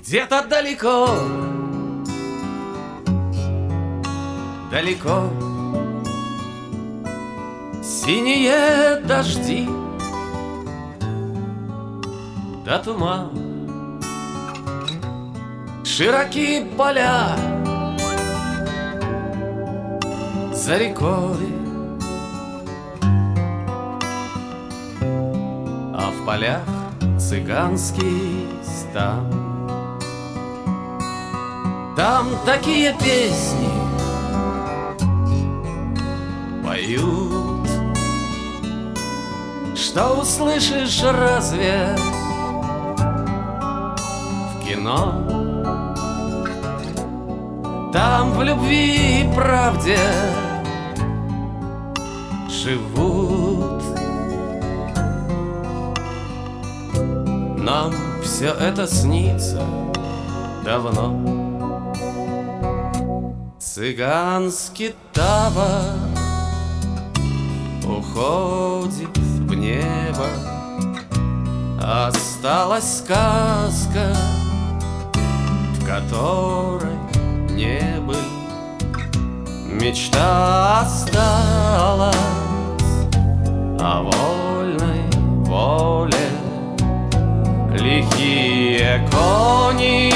Где-то далеко, далеко синие дожди, да туман, широкие поля за рекой, а в полях цыганский стан. Там такие песни поют, что услышишь разве в кино. Там в любви и правде живут. Нам все это снится давно. Цыганский табор уходит в небо. Осталась сказка, в которой не был. Мечта осталась о вольной воле. Лихие кони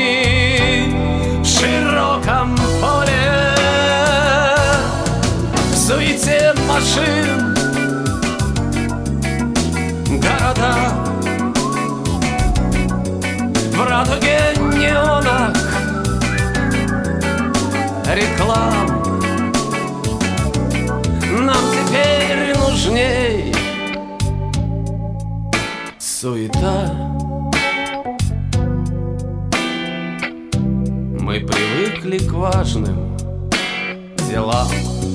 в широком поле, в суете машин города, в радуге неонах реклам. Нам теперь нужней суета. Мы привыкли к важным делам.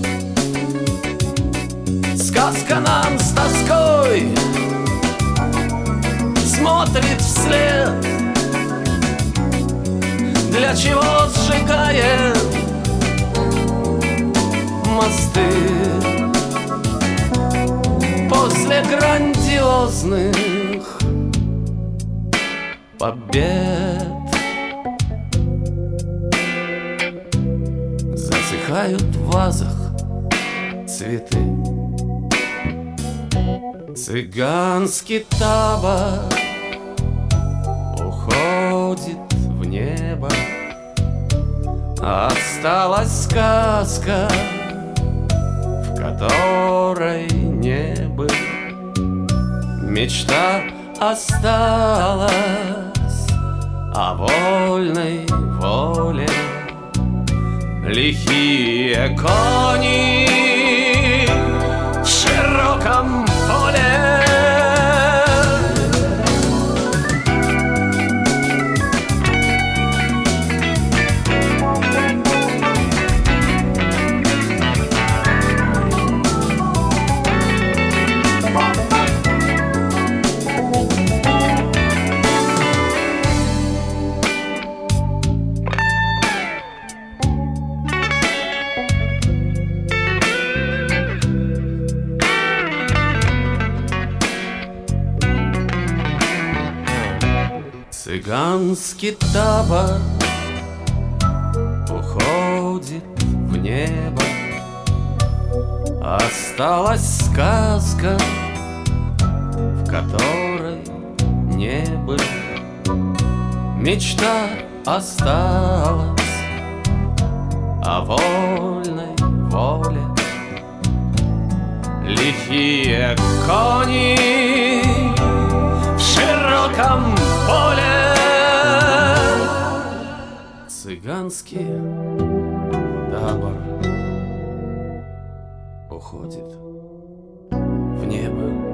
Сказка нам с тоской смотрит вслед. Для чего сжигаем мосты после грандиозных побед? Засыхают в вазах цветы. Цыганский табор уходит в небо. Осталась сказка, в которой не был. Мечта осталась о вольной воле. Лихие кони в широком поле. Цыганский табор уходит в небо. Осталась сказка, в которой не был. Мечта осталась о вольной воле. Лихие кони в широком поле. Цыганский табор уходит в небо.